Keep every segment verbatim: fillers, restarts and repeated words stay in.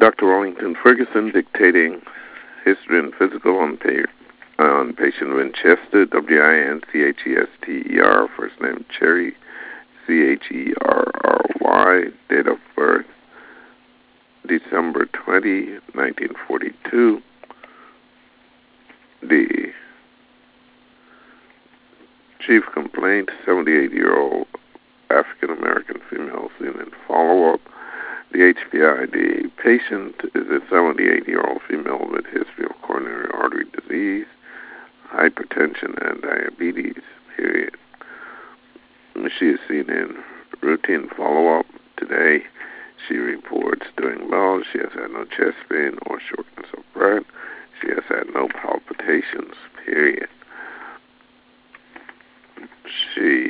Doctor Wellington Ferguson dictating history and physical on, pa- on patient Winchester, W I N C H E S T E R, first name Cherry, C H E R R Y, date of birth December twentieth, nineteen forty-two. The chief complaint, seventy-eight-year-old African-American female seen in follow-up. The H P I, the patient is a seventy-eight-year-old female with history of coronary artery disease, hypertension, and diabetes, period. She is seen in routine follow-up today. She reports doing well. She has had no chest pain or shortness of breath. She has had no palpitations, period. She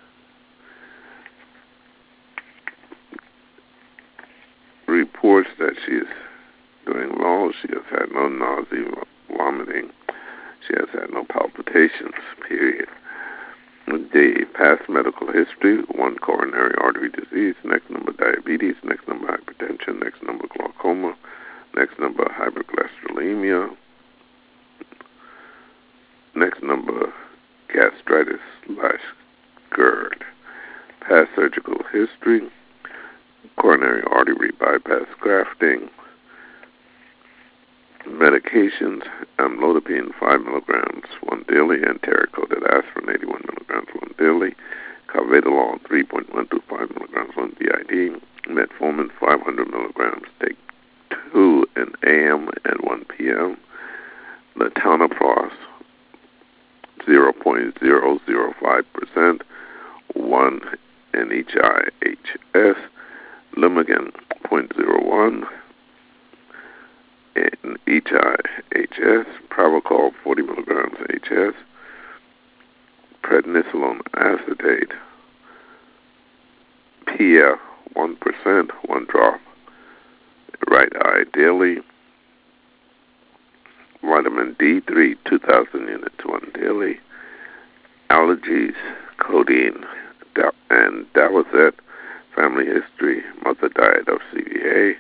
reports that she is doing well. She has had no nausea, vomiting. She has had no palpitations, period. The past medical history, one coronary artery disease, next number diabetes, next number hypertension, next number glaucoma, next number hypercholesterolemia, next number gastritis slash GERD. Past surgical history, coronary artery bypass grafting, medications, amlodipine five milligrams, one daily, and enteric-coated aspirin eighty-one milligrams, one daily, carvedilol three point one two five milligrams, one B I D, metformin five hundred milligrams, take two in A M and one P M, latanoprost zero point zero zero five percent, one N H I H S, Limigan zero point zero one, and H I H S, Pravachol forty milligrams H S, prednisolone acetate, P F one percent, one drop, right eye daily, vitamin D three, two thousand units, one daily, allergies, codeine, and Dawazet, family history, mother died of C V A,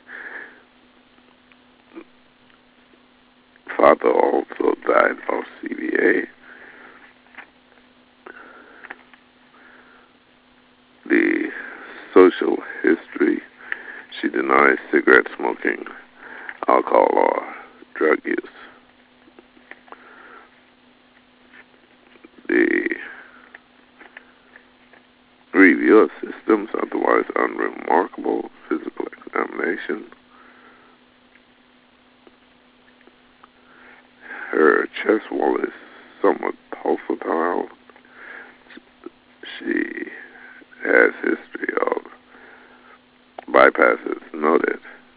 father also died of C V A. The social history, she denies cigarette smoking, alcohol, or drug use. The review of systems, otherwise unremarkable, physical examination. Her chest wall is somewhat pulsatile. She has history of bypasses noted.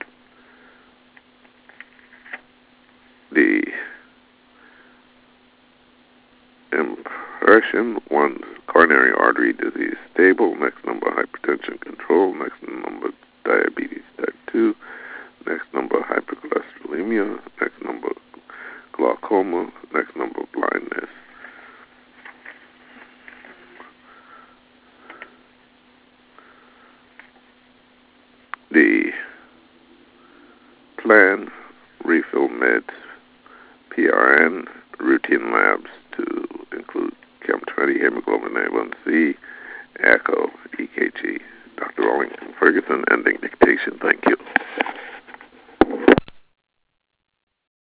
The impression, one coronary artery disease stable, next number hypertension control, next number diabetes type two, next number hypercholesterolemia, next number glaucoma, next number blindness. The plan, refill meds, P R N, routine labs to include Chem twenty, hemoglobin A one C, echo, E K G. Doctor Wellington Ferguson, ending dictation. Thank you.